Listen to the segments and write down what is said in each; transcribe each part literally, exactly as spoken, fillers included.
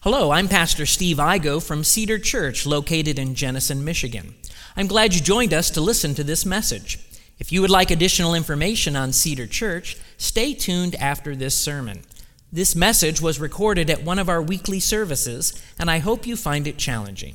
Hello, I'm Pastor Steve Igo from Cedar Church, located in Jenison, Michigan. I'm glad you joined us to listen to this message. If you would like additional information on Cedar Church, stay tuned after this sermon. This message was recorded at one of our weekly services, and I hope you find it challenging.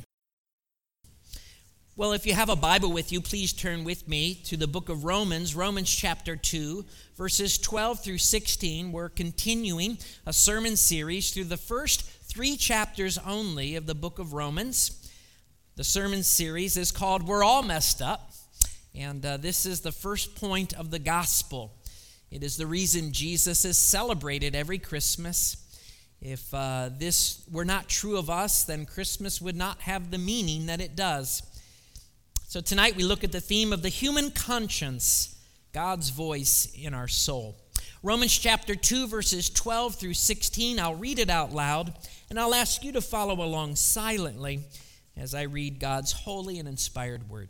Well, if you have a Bible with you, please turn with me to the book of Romans, Romans chapter two, verses twelve through sixteen. We're continuing a sermon series through the first three chapters only of the book of Romans. The sermon series is called We're All Messed Up, and uh, this is the first point of the gospel. It is the reason Jesus is celebrated every Christmas. If uh, this were not true of us, then Christmas would not have the meaning that it does. So tonight we look at the theme of the human conscience, God's voice in our soul. Romans chapter two, verses twelve through sixteen. I'll read it out loud, and I'll ask you to follow along silently as I read God's holy and inspired word.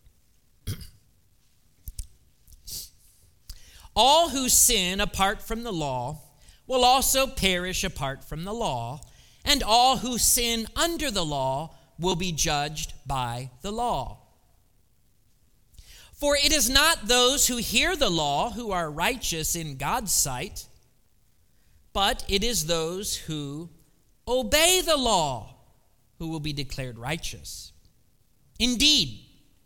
All who sin apart from the law will also perish apart from the law, and all who sin under the law will be judged by the law. For it is not those who hear the law who are righteous in God's sight, but it is those who obey the law who will be declared righteous. Indeed,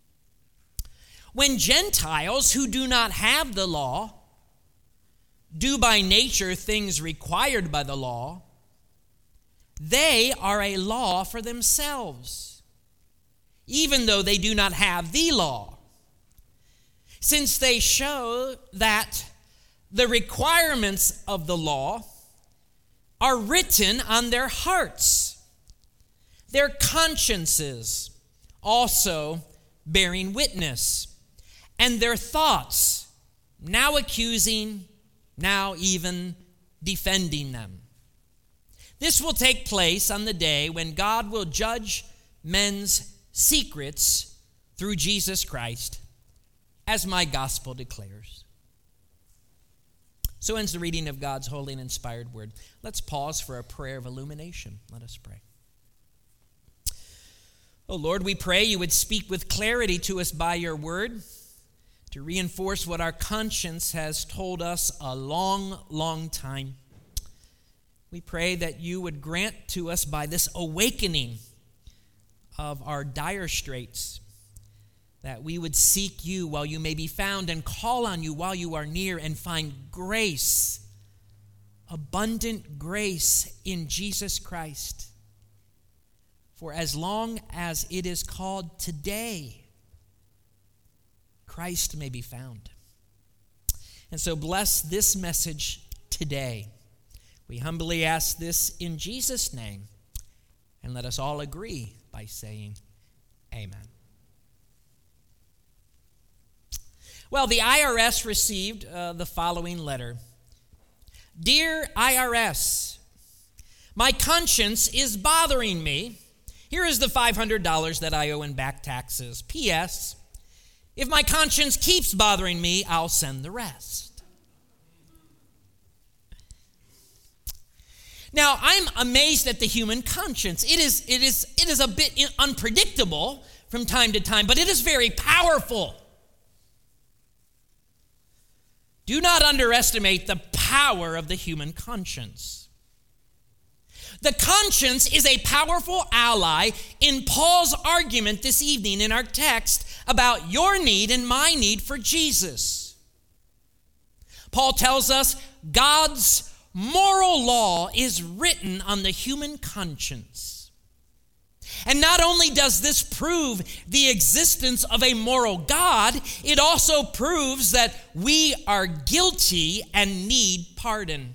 when Gentiles who do not have the law do by nature things required by the law, they are a law for themselves, even though they do not have the law, since they show that the requirements of the law are written on their hearts, their consciences also bearing witness, and their thoughts now accusing, now even defending them. This will take place on the day when God will judge men's secrets through Jesus Christ, as my gospel declares. So ends the reading of God's holy and inspired word. Let's pause for a prayer of illumination. Let us pray. Oh Lord, we pray you would speak with clarity to us by your word, to reinforce what our conscience has told us a long, long time. We pray that you would grant to us by this awakening of our dire straits, that we would seek you while you may be found and call on you while you are near and find grace, abundant grace in Jesus Christ. For as long as it is called today, Christ may be found. And so bless this message today. We humbly ask this in Jesus' name, and let us all agree by saying amen. Well, the I R S received uh, the following letter. Dear I R S, my conscience is bothering me. Here is the five hundred dollars that I owe in back taxes. P S. If my conscience keeps bothering me, I'll send the rest. Now, I'm amazed at the human conscience. It is, it is, it is a bit unpredictable from time to time, but it is very powerful. Do not underestimate the power of the human conscience. The conscience is a powerful ally in Paul's argument this evening in our text about your need and my need for Jesus. Paul tells us God's moral law is written on the human conscience. And not only does this prove the existence of a moral God, it also proves that we are guilty and need pardon.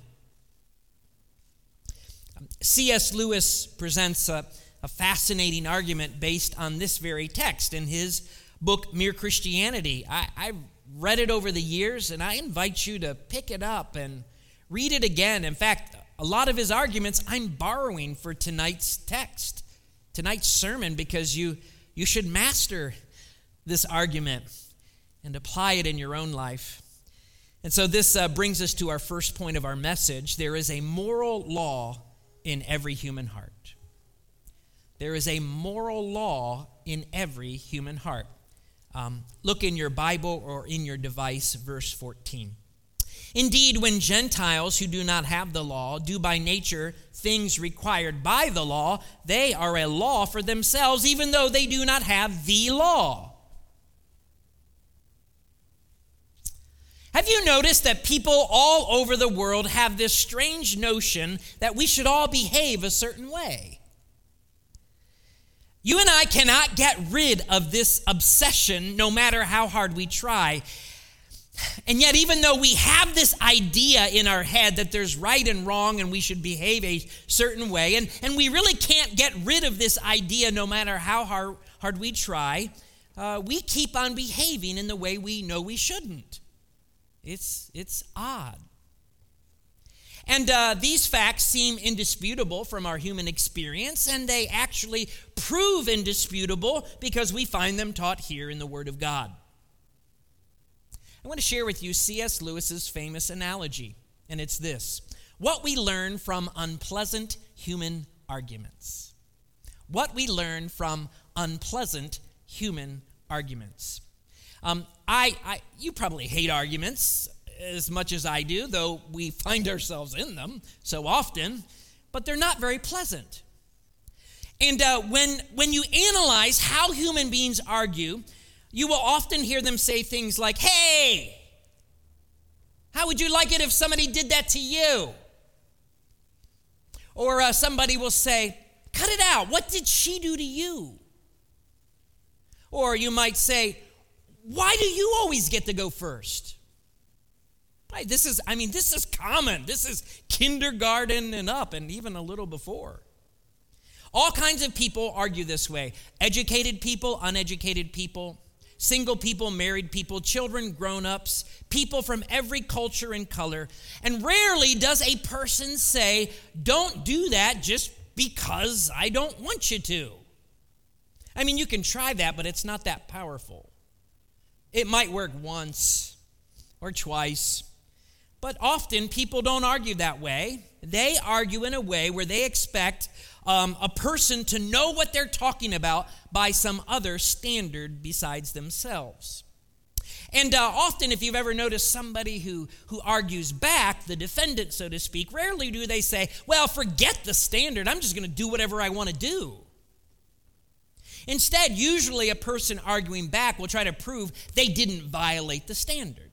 C S Lewis presents a, a fascinating argument based on this very text in his book, Mere Christianity. I, I've read it over the years, and I invite you to pick it up and read it again. In fact, a lot of his arguments I'm borrowing for tonight's text, tonight's sermon, because you, you should master this argument and apply it in your own life. And so this uh, brings us to our first point of our message. There is a moral law in every human heart. There is a moral law in every human heart. Um, look in your Bible or in your device, verse fourteen. Indeed, when Gentiles who do not have the law do by nature things required by the law, they are a law for themselves, even though they do not have the law. Have you noticed that people all over the world have this strange notion that we should all behave a certain way? You and I cannot get rid of this obsession no matter how hard we try. And yet, even though we have this idea in our head that there's right and wrong and we should behave a certain way, and, and we really can't get rid of this idea no matter how hard, hard we try, uh, we keep on behaving in the way we know we shouldn't. It's, it's odd. And uh, these facts seem indisputable from our human experience, and they actually prove indisputable because we find them taught here in the Word of God. I want to share with you C S Lewis's famous analogy, and it's this: what we learn from unpleasant human arguments. What we learn from unpleasant human arguments. Um, I, I, you probably hate arguments as much as I do, though we find ourselves in them so often, but they're not very pleasant. And uh, when, when you analyze how human beings argue, you will often hear them say things like, "Hey, how would you like it if somebody did that to you?" Or uh, somebody will say, "Cut it out. What did she do to you?" Or you might say, "Why do you always get to go first?" Right, this is, I mean, this is common. This is kindergarten and up, and even a little before. All kinds of people argue this way. Educated people, uneducated people, single people, married people, children, grown-ups, people from every culture and color. And rarely does a person say, "Don't do that just because I don't want you to." I mean, you can try that, but it's not that powerful. It might work once or twice, but often people don't argue that way. They argue in a way where they expect um, a person to know what they're talking about by some other standard besides themselves. And uh, often, if you've ever noticed somebody who, who argues back, the defendant, so to speak, rarely do they say, "Well, forget the standard. I'm just going to do whatever I want to do." Instead, usually a person arguing back will try to prove they didn't violate the standard.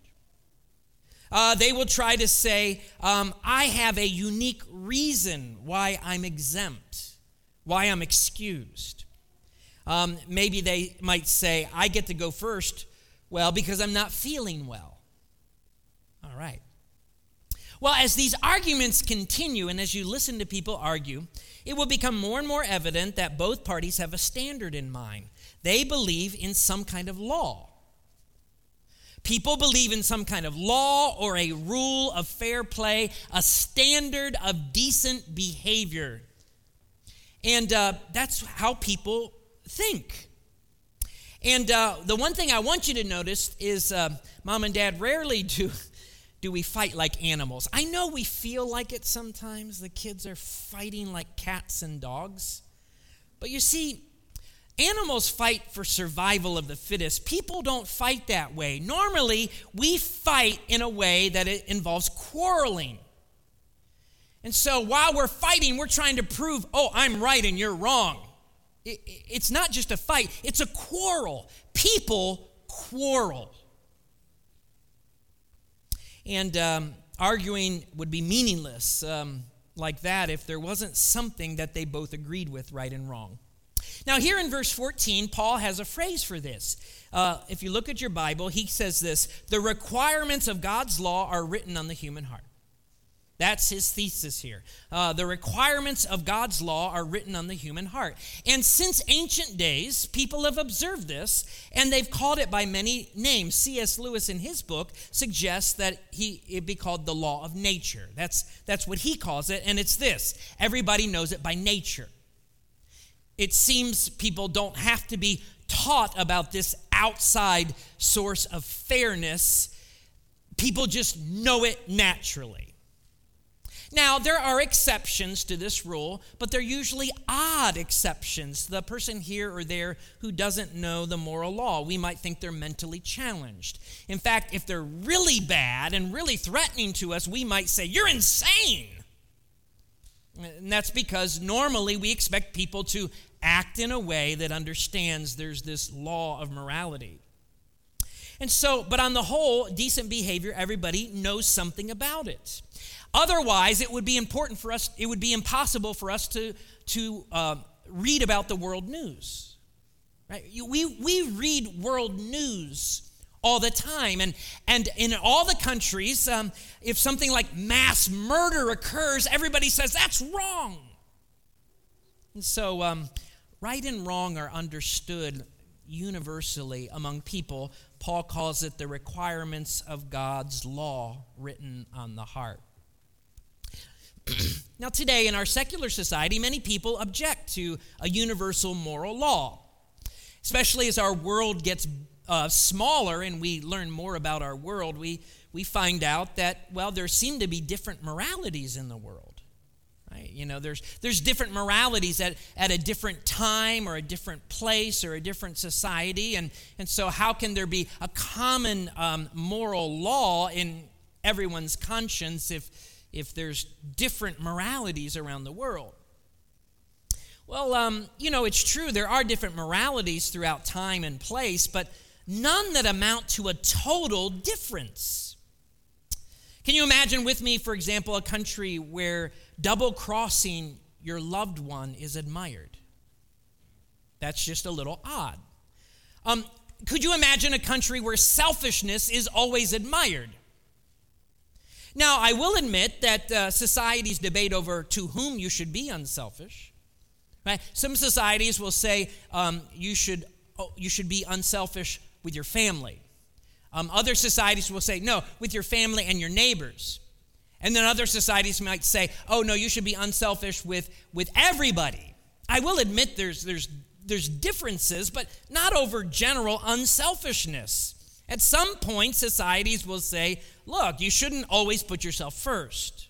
Uh, they will try to say, um, "I have a unique reason why I'm exempt, why I'm excused." Um, maybe they might say, "I get to go first, well, because I'm not feeling well." All right. Well, as these arguments continue and as you listen to people argue, it will become more and more evident that both parties have a standard in mind. They believe in some kind of law. People believe in some kind of law or a rule of fair play, a standard of decent behavior. And uh, that's how people think. And uh, the one thing I want you to notice is, uh, Mom and Dad, rarely do, do we fight like animals. I know we feel like it sometimes. The kids are fighting like cats and dogs. But you see, animals fight for survival of the fittest. People don't fight that way. Normally, we fight in a way that it involves quarreling. And so while we're fighting, we're trying to prove, "Oh, I'm right and you're wrong." It, it's not just a fight, it's a quarrel. People quarrel. And um, arguing would be meaningless um, like that if there wasn't something that they both agreed with, right and wrong. Now, here in verse fourteen, Paul has a phrase for this. Uh, if you look at your Bible, he says this: "The requirements of God's law are written on the human heart." That's his thesis here. Uh, the requirements of God's law are written on the human heart. And since ancient days, people have observed this, and they've called it by many names. C S Lewis, in his book, suggests that he, it be called the law of nature. That's, that's what he calls it, and it's this: everybody knows it by nature. It seems people don't have to be taught about this outside source of fairness. People just know it naturally. Now, there are exceptions to this rule, but they're usually odd exceptions. The person here or there who doesn't know the moral law, we might think they're mentally challenged. In fact, if they're really bad and really threatening to us, we might say, "You're insane." And that's because normally we expect people to act in a way that understands there's this law of morality. And so, but on the whole, decent behavior, everybody knows something about it. Otherwise, it would be important for us, it would be impossible for us to, to uh, read about the world news. Right? We, we read world news all the time. And, and in all the countries, um, if something like mass murder occurs, everybody says, "That's wrong." And so um, right and wrong are understood universally among people. Paul calls it the requirements of God's law written on the heart. Now, today in our secular society, many people object to a universal moral law, especially as our world gets uh, smaller and we learn more about our world. We we find out that, well, there seem to be different moralities in the world. Right? You know, there's there's different moralities at, at a different time or a different place or a different society, and and so how can there be a common um, moral law in everyone's conscience if if there's different moralities around the world? Well, um, you know, it's true, there are different moralities throughout time and place, but none that amount to a total difference. Can you imagine with me, for example, a country where double-crossing your loved one is admired? That's just a little odd. Um, could you imagine a country where selfishness is always admired? Now, I will admit that uh, societies debate over to whom you should be unselfish. Right? Some societies will say um, you should oh, you should be unselfish with your family. Um, other societies will say, no, with your family and your neighbors. And then other societies might say, oh, no, you should be unselfish with, with everybody. I will admit there's there's there's differences, but not over general unselfishness. At some point, societies will say, look, you shouldn't always put yourself first.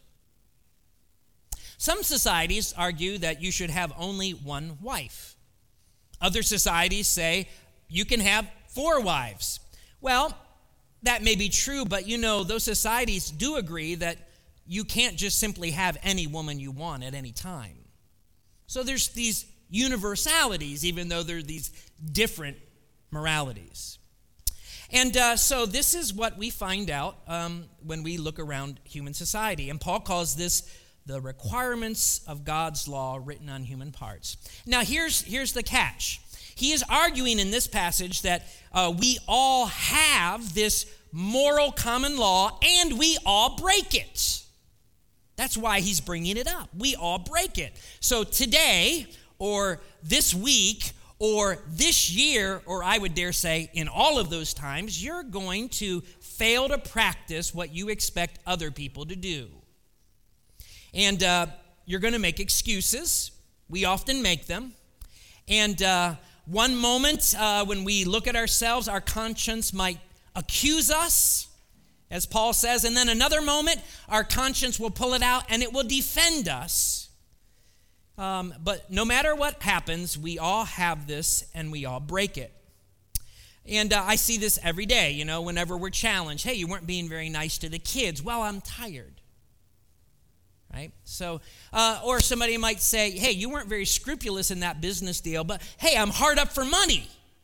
Some societies argue that you should have only one wife. Other societies say you can have four wives. Well, that may be true, but you know, those societies do agree that you can't just simply have any woman you want at any time. So there's these universalities, even though there are these different moralities. And uh, so this is what we find out um, when we look around human society. And Paul calls this the requirements of God's law written on human parts. Now, here's, here's the catch. He is arguing in this passage that uh, we all have this moral common law and we all break it. That's why he's bringing it up. We all break it. So today or this week or this year, or I would dare say in all of those times, you're going to fail to practice what you expect other people to do. And uh, you're going to make excuses. We often make them. And uh, one moment uh, when we look at ourselves, our conscience might accuse us, as Paul says. And then another moment, our conscience will pull it out and it will defend us. Um, but no matter what happens, we all have this and we all break it. And uh, I see this every day, you know, whenever we're challenged. Hey, you weren't being very nice to the kids. Well, I'm tired. Right? So, uh, or somebody might say, hey, you weren't very scrupulous in that business deal, but hey, I'm hard up for money.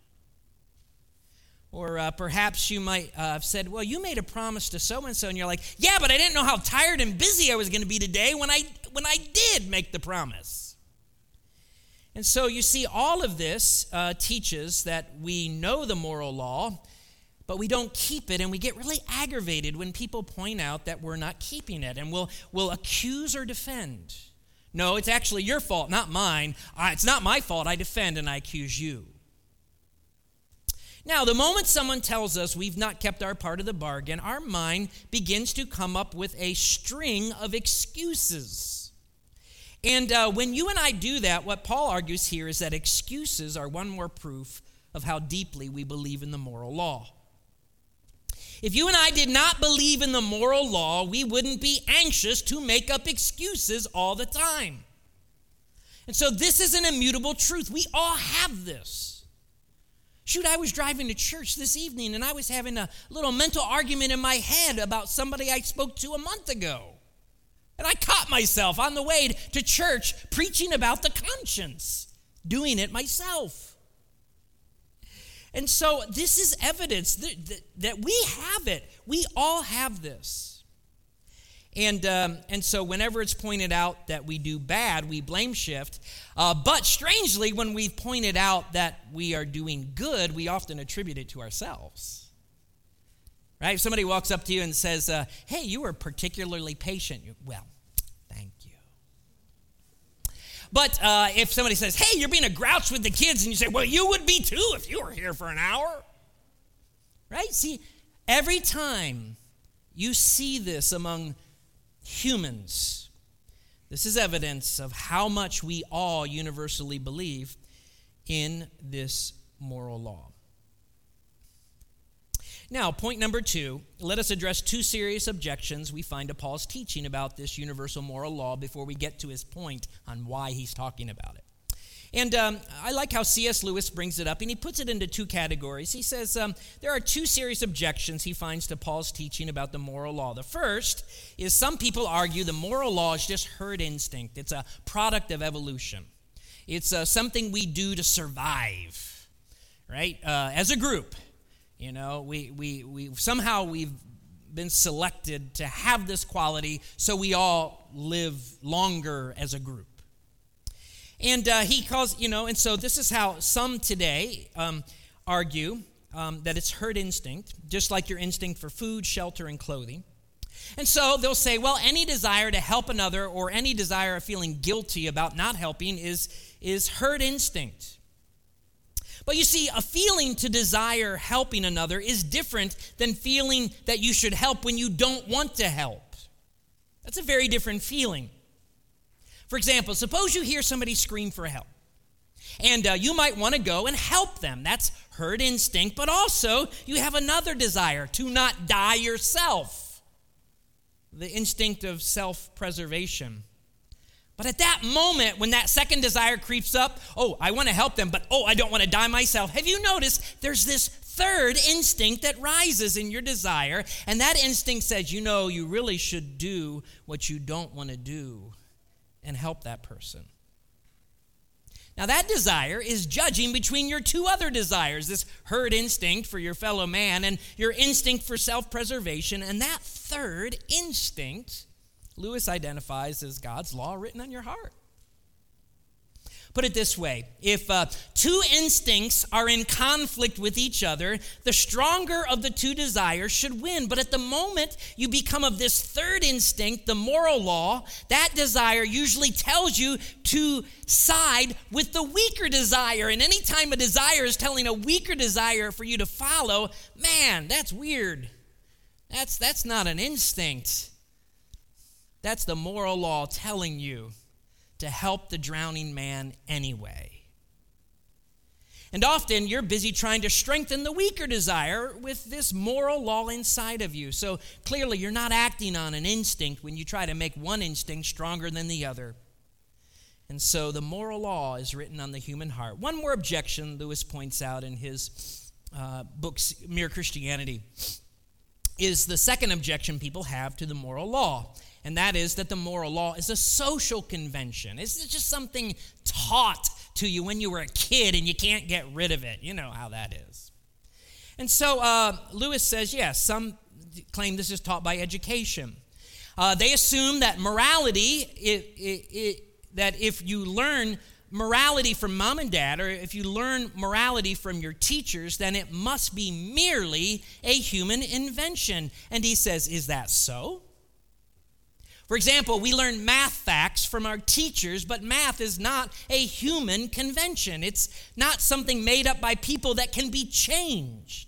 Or uh, perhaps you might uh, have said, well, you made a promise to so-and-so, and you're like, yeah, but I didn't know how tired and busy I was going to be today when I when I did make the promise. And so you see, all of this uh, teaches that we know the moral law, but we don't keep it, and we get really aggravated when people point out that we're not keeping it, and we'll, we'll accuse or defend. No, it's actually your fault, not mine. Uh, it's not my fault. I defend and I accuse you. Now, the moment someone tells us we've not kept our part of the bargain, our mind begins to come up with a string of excuses. And uh, when you and I do that, what Paul argues here is that excuses are one more proof of how deeply we believe in the moral law. If you and I did not believe in the moral law, we wouldn't be anxious to make up excuses all the time. And so this is an immutable truth. We all have this. Shoot, I was driving to church this evening and I was having a little mental argument in my head about somebody I spoke to a month ago. And I caught myself on the way to church preaching about the conscience, doing it myself. And so this is evidence that, that, that we have it. We all have this. And um, and so whenever it's pointed out that we do bad, we blame shift. Uh, but strangely, when we've pointed out that we are doing good, we often attribute it to ourselves. Right? If somebody walks up to you and says, uh, hey, you were particularly patient. You, well, thank you. But uh, if somebody says, hey, you're being a grouch with the kids, and you say, well, you would be too if you were here for an hour. Right? See, every time you see this among humans, this is evidence of how much we all universally believe in this moral law. Now, point number two, let us address two serious objections we find to Paul's teaching about this universal moral law before we get to his point on why he's talking about it. And um, I like how C S Lewis brings it up, and he puts it into two categories. He says um, there are two serious objections he finds to Paul's teaching about the moral law. The first is some people argue the moral law is just herd instinct. It's a product of evolution. It's uh, something we do to survive, right? Uh, as a group, you know, we we we somehow we've been selected to have this quality, so we all live longer as a group. And uh, he calls, you know, and so this is how some today um, argue um, that it's herd instinct, just like your instinct for food, shelter, and clothing. And so they'll say, well, any desire to help another or any desire of feeling guilty about not helping is, is herd instinct. But you see, a feeling to desire helping another is different than feeling that you should help when you don't want to help. That's a very different feeling. For example, suppose you hear somebody scream for help, and uh, you might want to go and help them. That's herd instinct, but also you have another desire, to not die yourself, the instinct of self-preservation. But at that moment, when that second desire creeps up, oh, I want to help them, but oh, I don't want to die myself. Have you noticed there's this third instinct that rises in your desire, and that instinct says, you know, you really should do what you don't want to do and help that person. Now that desire is judging between your two other desires, this herd instinct for your fellow man and your instinct for self-preservation. And that third instinct, Lewis identifies as God's law written on your heart. Put it this way, if uh, two instincts are in conflict with each other, the stronger of the two desires should win. But at the moment you become of this third instinct, the moral law, that desire usually tells you to side with the weaker desire. And anytime a desire is telling a weaker desire for you to follow, man, that's weird. That's, that's not an instinct. That's the moral law telling you to help the drowning man anyway. And often you're busy trying to strengthen the weaker desire with this moral law inside of you. So clearly you're not acting on an instinct when you try to make one instinct stronger than the other. And so the moral law is written on the human heart. One more objection Lewis points out in his uh, book, Mere Christianity, is the second objection people have to the moral law. And that is that the moral law is a social convention. It's just something taught to you when you were a kid and you can't get rid of it. You know how that is. And so uh, Lewis says, yes, some claim this is taught by education. Uh, they assume that morality, it, it, it, that if you learn morality from mom and dad, or if you learn morality from your teachers, then it must be merely a human invention. And he says, is that so? For example, we learn math facts from our teachers, but math is not a human convention. It's not something made up by people that can be changed.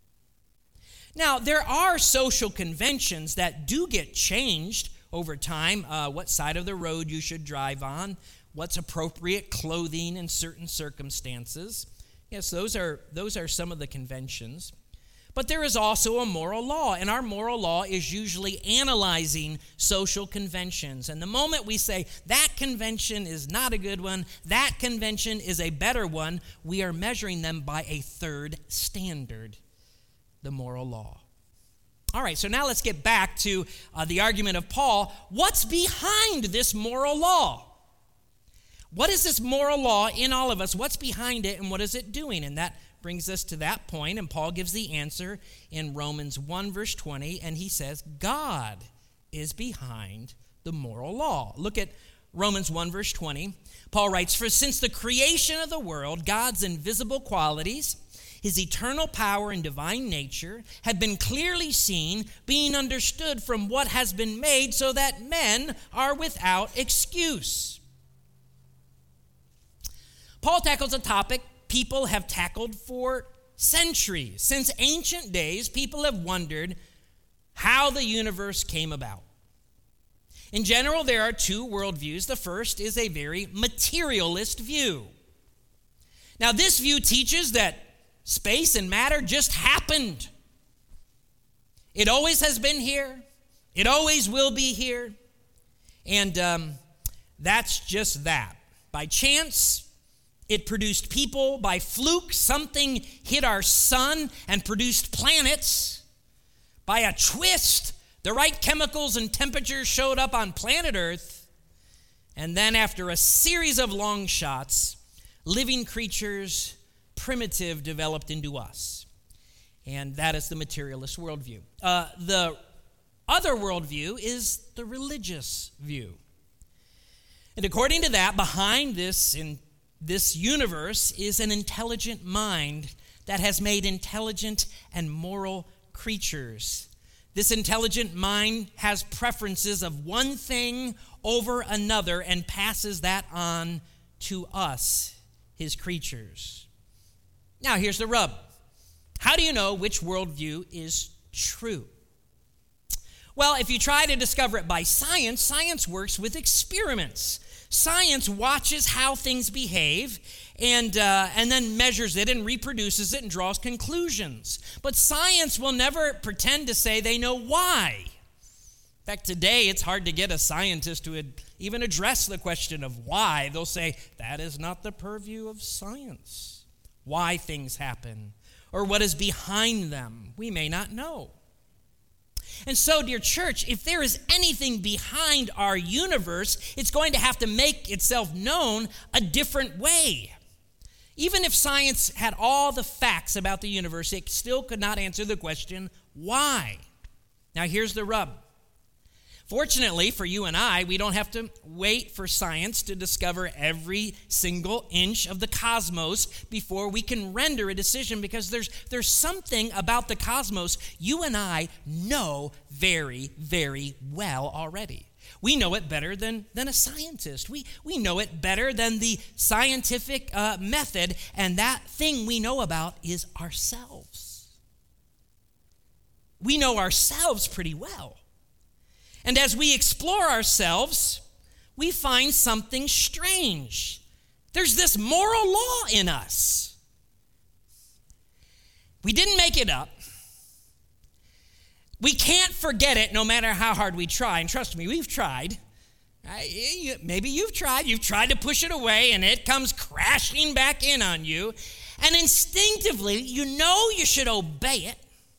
Now, there are social conventions that do get changed over time. Uh, what side of the road you should drive on, what's appropriate clothing in certain circumstances. Yes, those are those are some of the conventions. But there is also a moral law, and our moral law is usually analyzing social conventions. And the moment we say, that convention is not a good one, that convention is a better one, we are measuring them by a third standard, the moral law. All right, so now let's get back to uh, the argument of Paul. What's behind this moral law? What is this moral law in all of us? What's behind it, and what is it doing? And that brings us to that point, and Paul gives the answer in Romans one, verse twenty, and he says, God is behind the moral law. Look at Romans one, verse twenty. Paul writes, for since the creation of the world, God's invisible qualities, his eternal power and divine nature, have been clearly seen, being understood from what has been made, so that men are without excuse. Paul tackles a topic people have tackled for centuries. Since ancient days, people have wondered how the universe came about. In general, there are two worldviews. The first is a very materialist view. Now, this view teaches that space and matter just happened. It always has been here. It always will be here. And um, that's just that. By chance, it produced people. By fluke, something hit our sun and produced planets. By a twist, the right chemicals and temperatures showed up on planet Earth. And then after a series of long shots, living creatures, primitive, developed into us. And that is the materialist worldview. Uh, the other worldview is the religious view. And according to that, behind this in This universe is an intelligent mind that has made intelligent and moral creatures. This intelligent mind has preferences of one thing over another and passes that on to us, his creatures. Now, here's the rub. How do you know which worldview is true? Well, if you try to discover it by science, science works with experiments. Science watches how things behave and, uh, and then measures it and reproduces it and draws conclusions. But science will never pretend to say they know why. In fact, today it's hard to get a scientist to even address the question of why. They'll say, that is not the purview of science. Why things happen or what is behind them, we may not know. And so, dear church, if there is anything behind our universe, it's going to have to make itself known a different way. Even if science had all the facts about the universe, it still could not answer the question, why? Now, here's the rub. Fortunately for you and I, we don't have to wait for science to discover every single inch of the cosmos before we can render a decision, because there's, there's something about the cosmos you and I know very, very well already. We know it better than, than a scientist. We, we know it better than the scientific uh, method, and that thing we know about is ourselves. We know ourselves pretty well. And as we explore ourselves, we find something strange. There's this moral law in us. We didn't make it up. We can't forget it no matter how hard we try. And trust me, we've tried. Maybe you've tried. You've tried to push it away, and it comes crashing back in on you. And instinctively, you know you should obey it.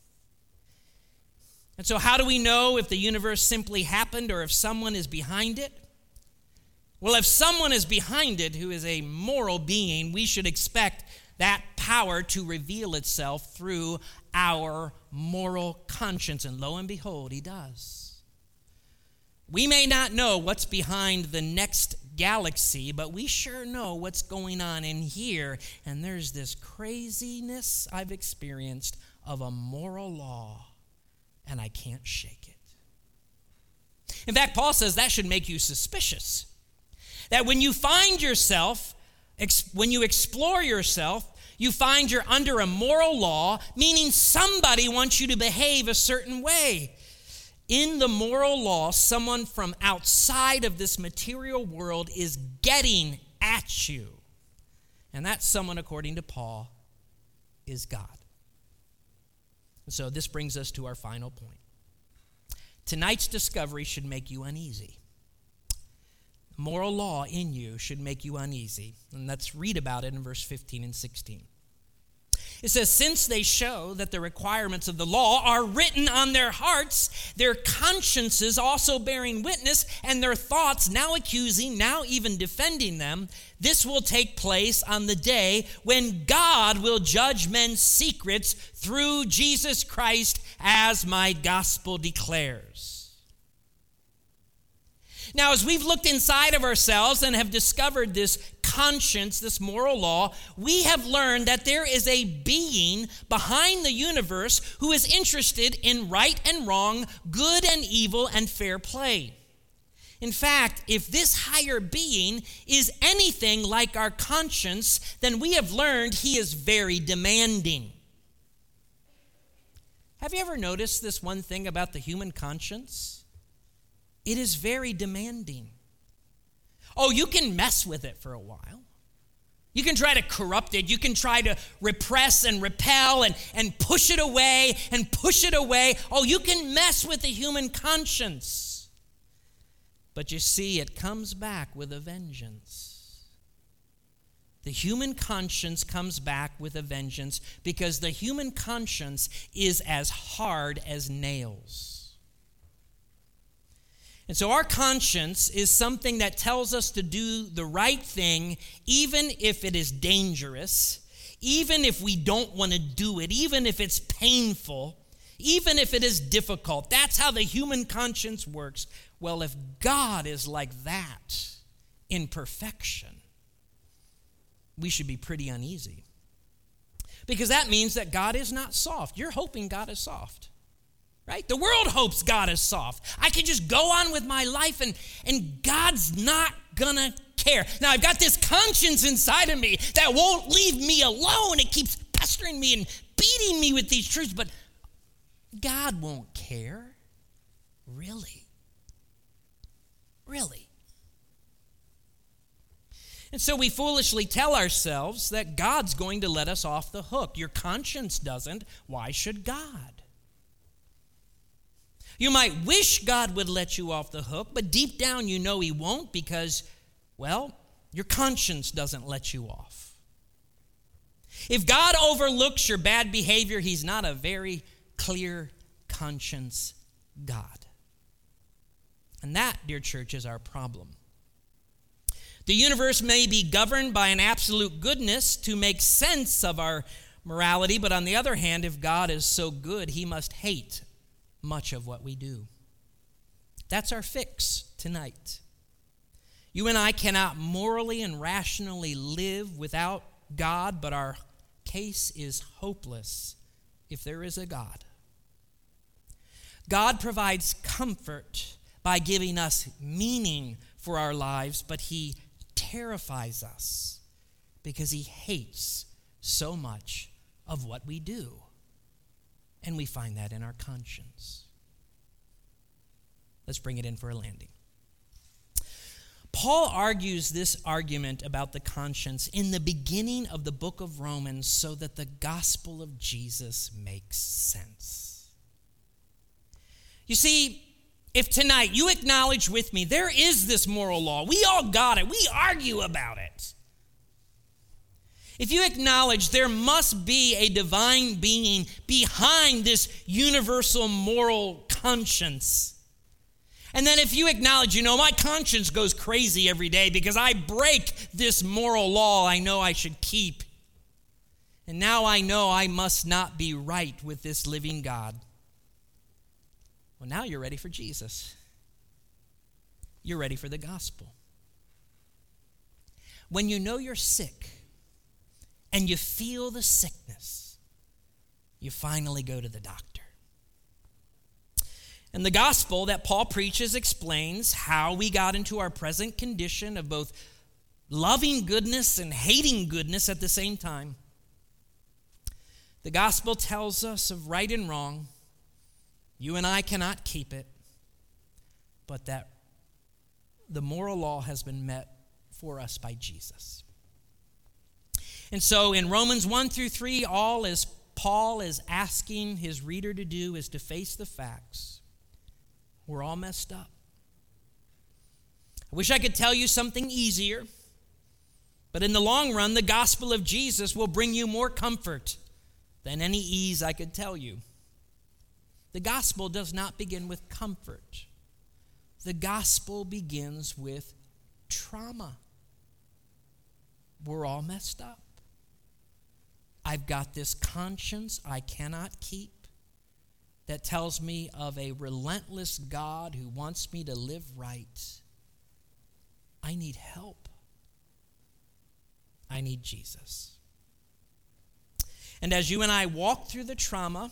And so how do we know if the universe simply happened or if someone is behind it? Well, if someone is behind it who is a moral being, we should expect that power to reveal itself through our moral conscience. And lo and behold, he does. We may not know what's behind the next galaxy, but we sure know what's going on in here. And there's this craziness I've experienced of a moral law, and I can't shake it. In fact, Paul says that should make you suspicious. That when you find yourself, ex- when you explore yourself, you find you're under a moral law, meaning somebody wants you to behave a certain way. In the moral law, someone from outside of this material world is getting at you. And that someone, according to Paul, is God. So this brings us to our final point. Tonight's discovery should make you uneasy. Moral law in you should make you uneasy. And let's read about it in verse fifteen and sixteen. It says, since they show that the requirements of the law are written on their hearts, their consciences also bearing witness, and their thoughts now accusing, now even defending them, this will take place on the day when God will judge men's secrets through Jesus Christ, as my gospel declares. Now, as we've looked inside of ourselves and have discovered this conscience, this moral law, we have learned that there is a being behind the universe who is interested in right and wrong, good and evil, and fair play. In fact, if this higher being is anything like our conscience, then we have learned he is very demanding. Have you ever noticed this one thing about the human conscience? It is very demanding. Oh, you can mess with it for a while. You can try to corrupt it. You can try to repress and repel and, and push it away and push it away. Oh, you can mess with the human conscience. But you see, it comes back with a vengeance. The human conscience comes back with a vengeance because the human conscience is as hard as nails. And so our conscience is something that tells us to do the right thing, even if it is dangerous, even if we don't want to do it, even if it's painful, even if it is difficult. That's how the human conscience works. Well, if God is like that in perfection, we should be pretty uneasy. Because that means that God is not soft. You're hoping God is soft. Right? The world hopes God is soft. I can just go on with my life and, and God's not gonna care. Now, I've got this conscience inside of me that won't leave me alone. It keeps pestering me and beating me with these truths, but God won't care. Really? Really? And so we foolishly tell ourselves that God's going to let us off the hook. Your conscience doesn't. Why should God? You might wish God would let you off the hook, but deep down you know he won't because, well, your conscience doesn't let you off. If God overlooks your bad behavior, he's not a very clear conscience God. And that, dear church, is our problem. The universe may be governed by an absolute goodness to make sense of our morality, but on the other hand, if God is so good, he must hate much of what we do. That's our fix tonight. You and I cannot morally and rationally live without God, but our case is hopeless if there is a God. God provides comfort by giving us meaning for our lives, but he terrifies us because he hates so much of what we do. And we find that in our conscience. Let's bring it in for a landing. Paul argues this argument about the conscience in the beginning of the book of Romans so that the gospel of Jesus makes sense. You see, if tonight you acknowledge with me there is this moral law, we all got it, we argue about it. If you acknowledge there must be a divine being behind this universal moral conscience, and then if you acknowledge, you know, my conscience goes crazy every day because I break this moral law I know I should keep, and now I know I must not be right with this living God. Well, now you're ready for Jesus. You're ready for the gospel. When you know you're sick, and you feel the sickness, you finally go to the doctor. And the gospel that Paul preaches explains how we got into our present condition of both loving goodness and hating goodness at the same time. The gospel tells us of right and wrong. You and I cannot keep it, but that the moral law has been met for us by Jesus. And so in Romans one through three, all is Paul is asking his reader to do is to face the facts. We're all messed up. I wish I could tell you something easier, but in the long run, the gospel of Jesus will bring you more comfort than any ease I could tell you. The gospel does not begin with comfort. The gospel begins with trauma. We're all messed up. I've got this conscience I cannot keep that tells me of a relentless God who wants me to live right. I need help. I need Jesus. And as you and I walk through the trauma,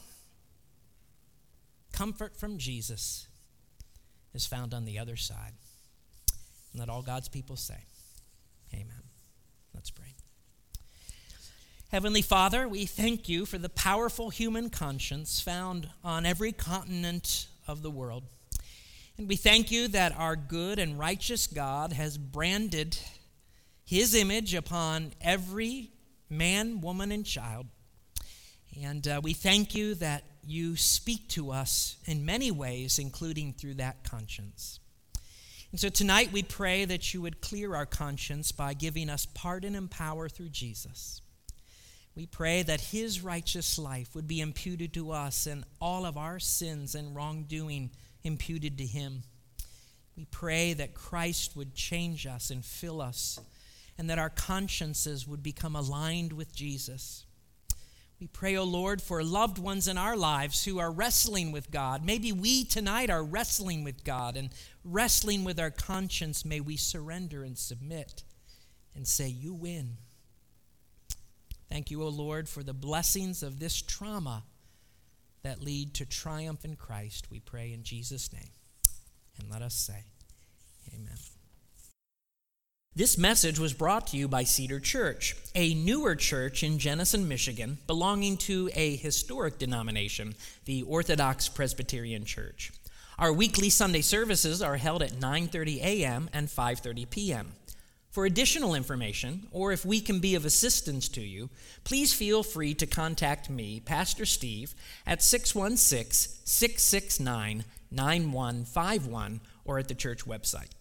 comfort from Jesus is found on the other side. And let all God's people say, amen. Let's pray. Heavenly Father, we thank you for the powerful human conscience found on every continent of the world. And we thank you that our good and righteous God has branded his image upon every man, woman, and child. And uh, we thank you that you speak to us in many ways, including through that conscience. And so tonight we pray that you would clear our conscience by giving us pardon and power through Jesus. We pray that his righteous life would be imputed to us and all of our sins and wrongdoing imputed to him. We pray that Christ would change us and fill us, and that our consciences would become aligned with Jesus. We pray, O Lord, for loved ones in our lives who are wrestling with God. Maybe we tonight are wrestling with God and wrestling with our conscience. May we surrender and submit and say, you win. Thank you, O Lord, for the blessings of this trauma that lead to triumph in Christ. We pray in Jesus' name. And let us say, amen. This message was brought to you by Cedar Church, a newer church in Jenison, Michigan, belonging to a historic denomination, the Orthodox Presbyterian Church. Our weekly Sunday services are held at nine thirty a.m. and five thirty p.m. For additional information, or if we can be of assistance to you, please feel free to contact me, Pastor Steve, at six one six, six six nine, nine one five one or at the church website.